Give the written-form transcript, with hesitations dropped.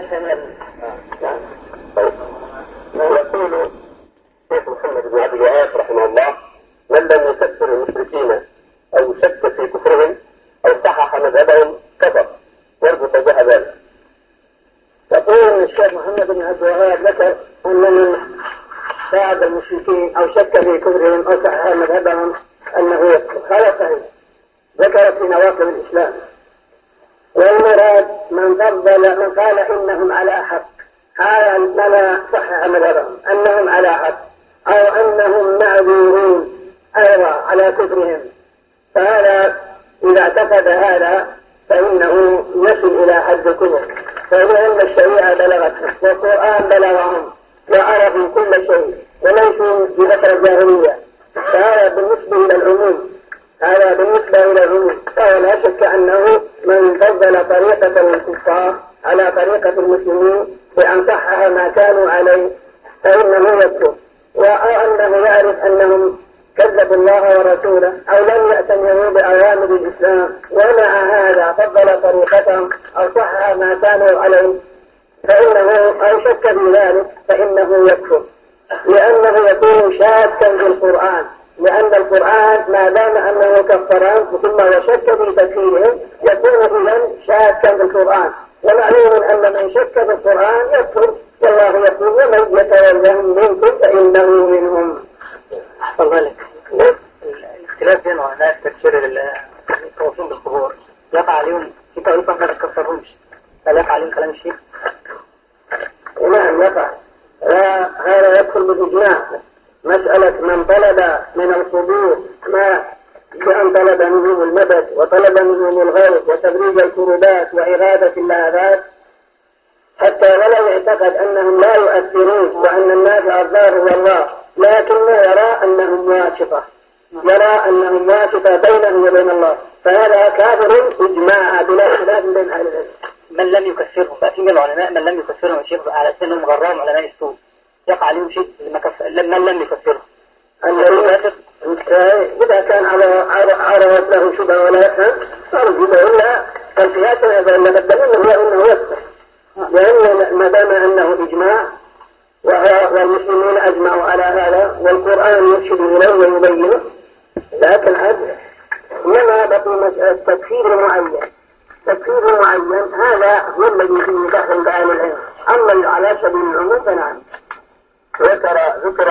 يفهم. طيب يقول الشيخ محمد بن عبد الوهاب رحمه الله: من لم يكفر المشركين أو شك في كفرهم أو صحح مذهبهم كفر، يربط بها ذلك. يقول الشيخ محمد بن عبد الوهاب ذكر أن من ساعد المشركين أو شك في كفرهم أو صحح مذهبهم أنه يكفر. هذا صحيح، ذكر في نواقض الإسلام. والمراد من قال إنهم على حق، هذا من صحح مذهبهم أنهم على حق، أو أنهم معذورون أيضا على كفرهم، فهذا إذا اعتقد هذا فإنه يصل إلى حد الكفر، فإن الشريعة بلغتهم والقرآن بلغهم وعرفوا كل شيء وليسوا بفترة الجاهلية. فهذا بالنسبة إلى العموم، هذا بالنسبة إلى العموم، فلا شك أنه من فضل طريقة الكفار على طريقة المسلمين بأن صحح ما كانوا عليه فإنه يكفر، أو أنه يعرف أنهم كذبوا الله ورسوله أو لم يأتمروا بأوامر الإسلام ومع هذا فضل طريقتهم أو صحح ما كانوا عليه فإنه أو شك في ذلك فإنه يكفر، لأنه يكون شاكا بالقرآن، لأن القرآن ما دام أنه كفران ثم وشك في تكفيرهم يكون إذن شاكا بالقرآن، ومعلوم أن من شك بالقرآن يكفر، والله يقول: ومن يتولهم منكم فإنه منهم. أحسن ذلك. الاختلاف بين علماء تفسير التوصيل بالقبور يقع عليهم في طريقة ما تكفرهمش، هل يقع عليهم كلام الشيخ؟ نعم يقع، هذا يدخل بالإجماع. مسألة من طلب من القبور ما بأن طلب نزول المدد وطلب نزول الغوث وتبريد الكروبات وإغاثة اللهفات، حتى ولو اعتقد أنهم لا يؤثرون وأن الناس أضرار والله، لكنه يرى أنهم واسطة، يرى أنهم واسطة بينه وبين الله، فهذا كافر إجماعا بلا خلاف بين أهل العلم. من لم يكفرهم بقى في من العلماء من لم يكفرهم الشيخ على سنهم غرام علماء السوء يقع عليهم شيء من لم يكفرهم إذا كان عرضت له شبهة ولا يفهم فارجبه إلا القياس إلا الدليل هو أنه يكفر، لأن ما دام أنه إجماع والمسلمين أجمعوا على هذا والقرآن يرشد إليه ويبينه، لكن إنما بقي مسألة تكفير معين. تكفير معين هذا هو الذي فيه دخل بأهل العلم، أما على سبيل العموم فنعم. ذكر